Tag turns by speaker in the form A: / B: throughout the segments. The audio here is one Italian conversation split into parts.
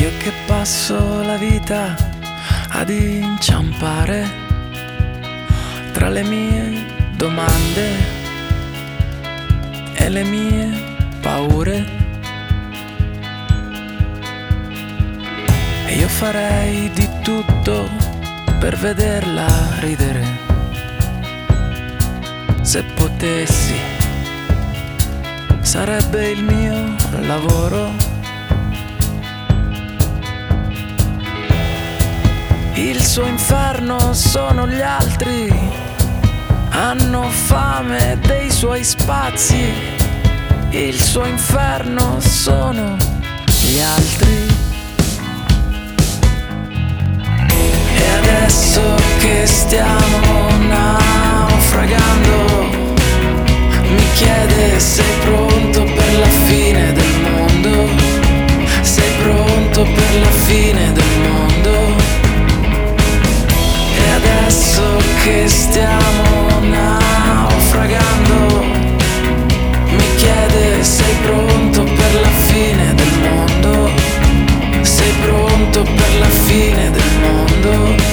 A: Io che passo la vita ad inciampare tra le mie domande e le mie paure, e io farei di tutto per vederla ridere. Se potessi, sarebbe il mio lavoro. Il suo inferno sono gli altri, hanno fame dei suoi spazi. Il suo inferno sono gli altri. E adesso che stiamo naufragando, mi chiede: sei pronto per la fine del mondo? Sei pronto per la fine del mondo? E adesso che stiamo naufragando, mi chiede: sei pronto per la fine del mondo? Sei pronto per la fine del mondo?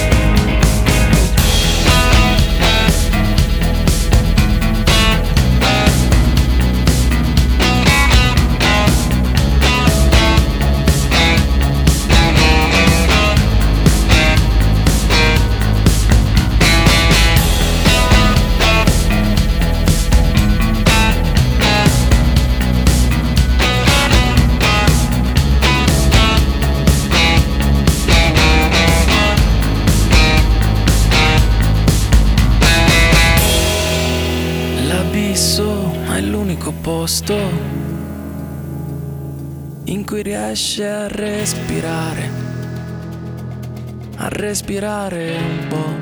A: L'abisso è l'unico posto in cui riesce a respirare un po'.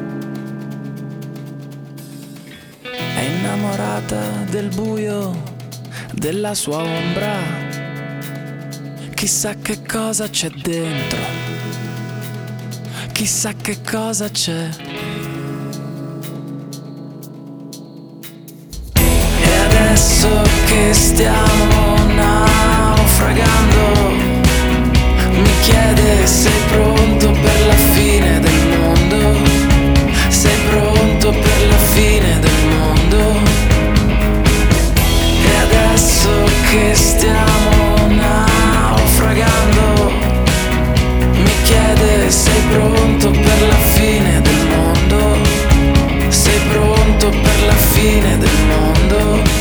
A: È innamorata del buio, della sua ombra. Chissà che cosa c'è dentro, chissà che cosa c'è. Adesso che stiamo naufragando, mi chiede: sei pronto per la fine del mondo? Sei pronto per la fine del mondo? E adesso che stiamo naufragando, mi chiede: sei pronto per la fine del mondo? Sei pronto per la fine del mondo?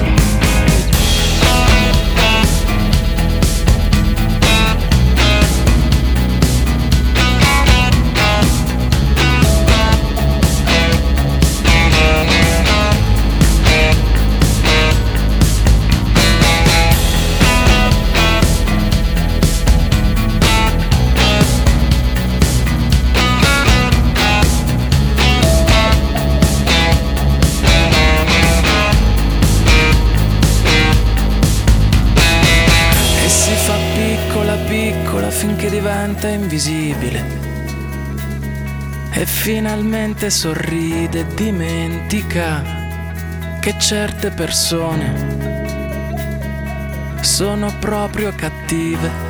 A: Piccola finché diventa invisibile e finalmente sorride e dimentica che certe persone sono proprio cattive.